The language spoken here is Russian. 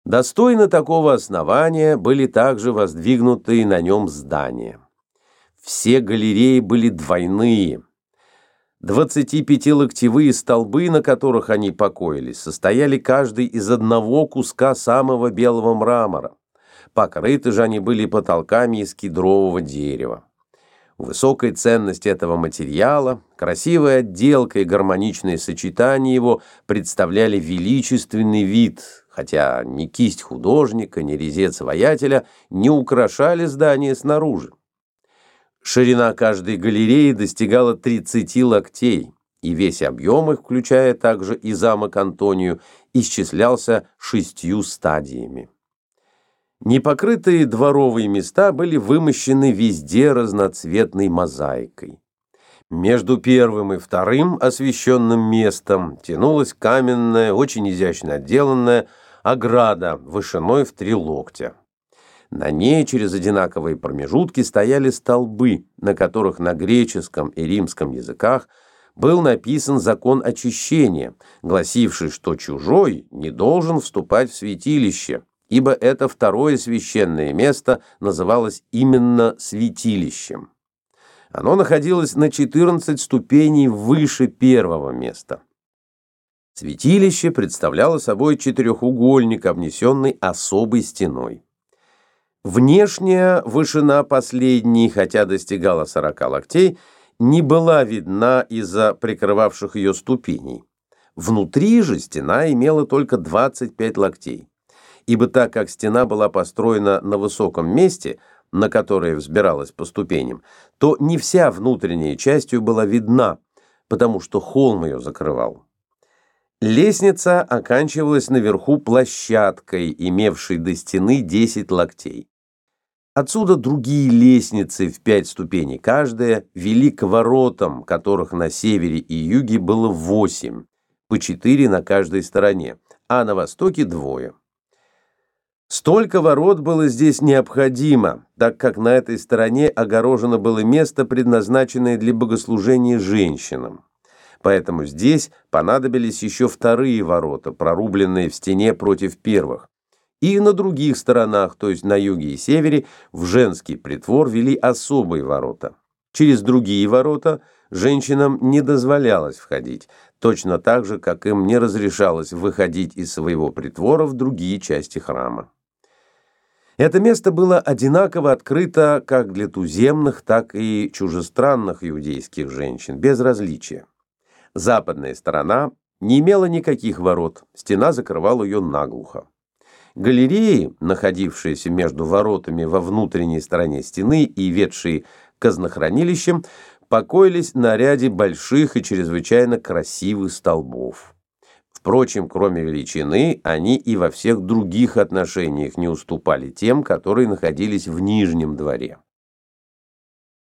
Достойно такого основания были также воздвигнутые на нем здания. Все галереи были двойные. 25-локтевые столбы, на которых они покоились, состояли каждый из одного куска самого белого мрамора. Покрыты же они были потолками из кедрового дерева. Высокая ценность этого материала, красивая отделка и гармоничное сочетание его представляли величественный вид, хотя ни кисть художника, ни резец воятеля не украшали здание снаружи. Ширина каждой галереи достигала 30 локтей, и весь объем их, включая также и замок Антонию, исчислялся 6 стадиями. Непокрытые дворовые места были вымощены везде разноцветной мозаикой. Между первым и вторым освещенным местом тянулась каменная, очень изящно отделанная ограда вышиной в 3 локтя. На ней через одинаковые промежутки стояли столбы, на которых на греческом и римском языках был написан закон очищения, гласивший, что чужой не должен вступать в святилище, ибо это второе священное место называлось именно святилищем. Оно находилось на 14 ступеней выше первого места. Святилище представляло собой четырехугольник, обнесенный особой стеной. Внешняя вышина последней, хотя достигала 40 локтей, не была видна из-за прикрывавших ее ступеней. Внутри же стена имела только 25 локтей. Ибо так как стена была построена на высоком месте, на которое взбиралась по ступеням, то не вся внутренняя часть ее была видна, потому что холм ее закрывал. Лестница оканчивалась наверху площадкой, имевшей до стены 10 локтей. Отсюда другие лестницы в 5 ступеней каждая вели к воротам, которых на севере и юге было 8, по 4 на каждой стороне, а на востоке 2. Столько ворот было здесь необходимо, так как на этой стороне огорожено было место, предназначенное для богослужения женщинам. Поэтому здесь понадобились еще вторые ворота, прорубленные в стене против первых. И на других сторонах, то есть на юге и севере, в женский притвор вели особые ворота. Через другие ворота женщинам не дозволялось входить, точно так же, как им не разрешалось выходить из своего притвора в другие части храма. Это место было одинаково открыто как для туземных, так и чужестранных иудейских женщин, без различия. Западная сторона не имела никаких ворот, стена закрывала ее наглухо. Галереи, находившиеся между воротами во внутренней стороне стены и ведшие к казнохранилищам, покоились на ряде больших и чрезвычайно красивых столбов. Впрочем, кроме величины, они и во всех других отношениях не уступали тем, которые находились в нижнем дворе.